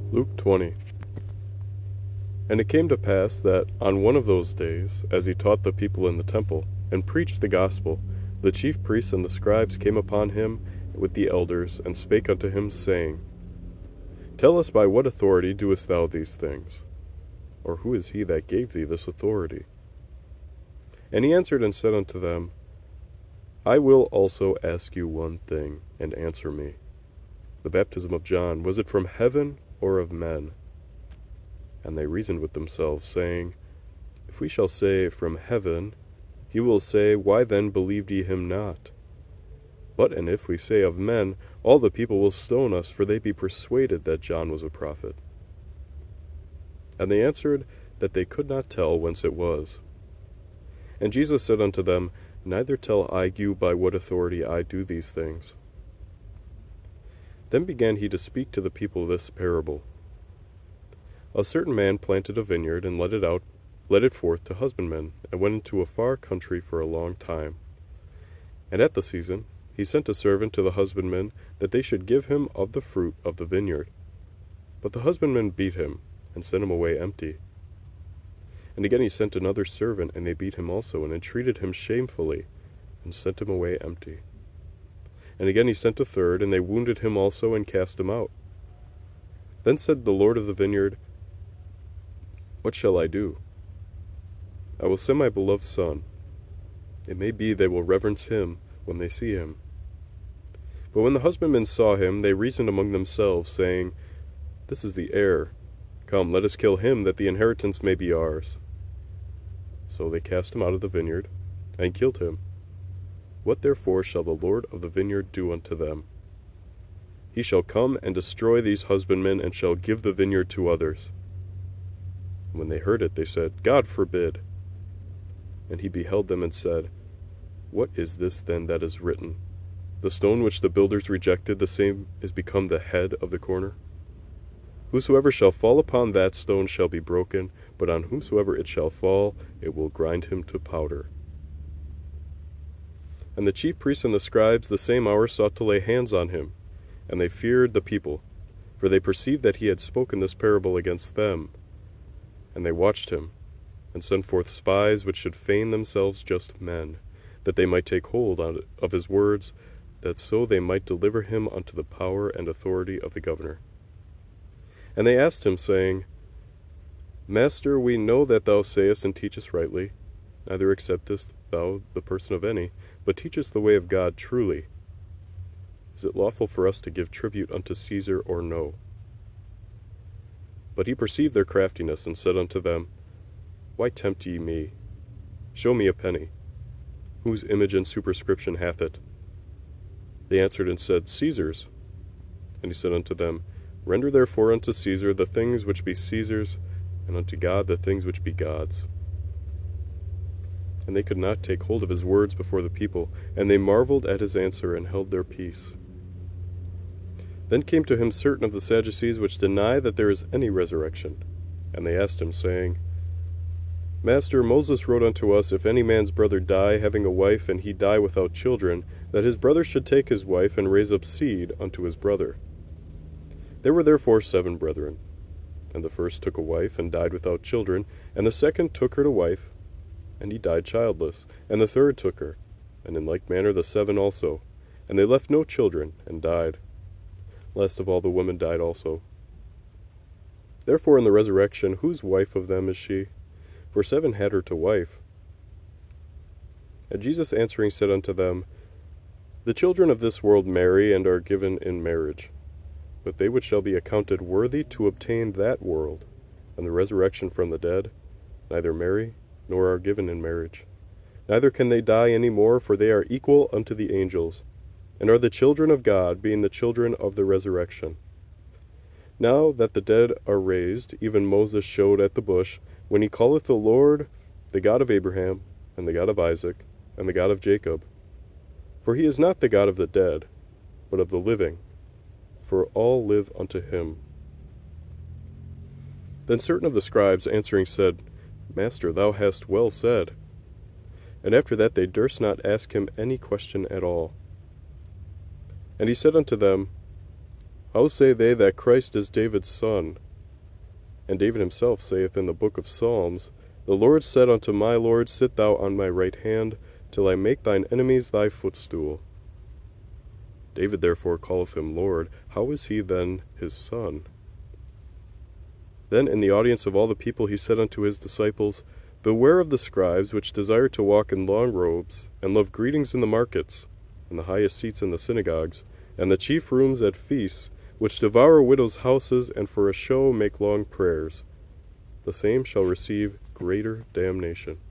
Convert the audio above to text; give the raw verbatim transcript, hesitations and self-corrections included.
Luke twenty. And it came to pass that, on one of those days, as he taught the people in the temple, and preached the gospel, the chief priests and the scribes came upon him with the elders, and spake unto him, saying, Tell us, by what authority doest thou these things? Or who is he that gave thee this authority? And he answered and said unto them, I will also ask you one thing, and answer me. The baptism of John, was it from heaven or of men? And they reasoned with themselves, saying, If we shall say, From heaven, he will say, Why then believed ye him not? But and if we say, Of men, all the people will stone us, for they be persuaded that John was a prophet. And they answered that they could not tell whence it was. And Jesus said unto them, Neither tell I you by what authority I do these things. Then began he to speak to the people this parable. A certain man planted a vineyard, and let it out, let it forth to husbandmen, and went into a far country for a long time. And at the season he sent a servant to the husbandmen, that they should give him of the fruit of the vineyard. But the husbandmen beat him, and sent him away empty. And again he sent another servant, and they beat him also, and entreated him shamefully, and sent him away empty. And again he sent a third, and they wounded him also, and cast him out. Then said the Lord of the vineyard, What shall I do? I will send my beloved son. It may be they will reverence him when they see him. But when the husbandmen saw him, they reasoned among themselves, saying, This is the heir. Come, let us kill him, that the inheritance may be ours. So they cast him out of the vineyard, and killed him. What therefore shall the Lord of the vineyard do unto them? He shall come and destroy these husbandmen, and shall give the vineyard to others. And when they heard it, they said, God forbid. And he beheld them, and said, What is this then that is written? The stone which the builders rejected, the same is become the head of the corner. Whosoever shall fall upon that stone shall be broken, but on whomsoever it shall fall, it will grind him to powder. And the chief priests and the scribes the same hour sought to lay hands on him, and they feared the people, for they perceived that he had spoken this parable against them. And they watched him, and sent forth spies which should feign themselves just men, that they might take hold of his words, that so they might deliver him unto the power and authority of the governor. And they asked him, saying, Master, we know that thou sayest and teachest rightly, neither acceptest thou the person of any, but teachest the way of God truly. Is it lawful for us to give tribute unto Caesar, or no? But he perceived their craftiness, and said unto them, Why tempt ye me? Show me a penny. Whose image and superscription hath it? They answered and said, Caesar's. And he said unto them, Render therefore unto Caesar the things which be Caesar's, and unto God the things which be God's. And they could not take hold of his words before the people, and they marveled at his answer, and held their peace. Then came to him certain of the Sadducees, which deny that there is any resurrection. And they asked him, saying, Master, Moses wrote unto us, If any man's brother die, having a wife, and he die without children, that his brother should take his wife, and raise up seed unto his brother. There were therefore seven brethren. And the first took a wife, and died without children. And the second took her to wife, and he died childless. And the third took her, and in like manner the seven also. And they left no children, and died. Last of all the women died also. Therefore in the resurrection, whose wife of them is she? For seven had her to wife. And Jesus answering said unto them, The children of this world marry, and are given in marriage. But they which shall be accounted worthy to obtain that world, and the resurrection from the dead, neither marry, nor are given in marriage. Neither can they die any more, for they are equal unto the angels, and are the children of God, being the children of the resurrection. Now that the dead are raised, even Moses showed at the bush, when he calleth the Lord the God of Abraham, and the God of Isaac, and the God of Jacob. For he is not the God of the dead, but of the living, for all live unto him. Then certain of the scribes answering said, Master, thou hast well said. And after that they durst not ask him any question at all. And he said unto them, How say they that Christ is David's son? And David himself saith in the book of Psalms, The Lord said unto my Lord, Sit thou on my right hand, till I make thine enemies thy footstool. David therefore calleth him Lord. How is he then his son? Then in the audience of all the people he said unto his disciples, Beware of the scribes which desire to walk in long robes, and love greetings in the markets, and the highest seats in the synagogues, and the chief rooms at feasts, which devour widows' houses, and for a show make long prayers. The same shall receive greater damnation.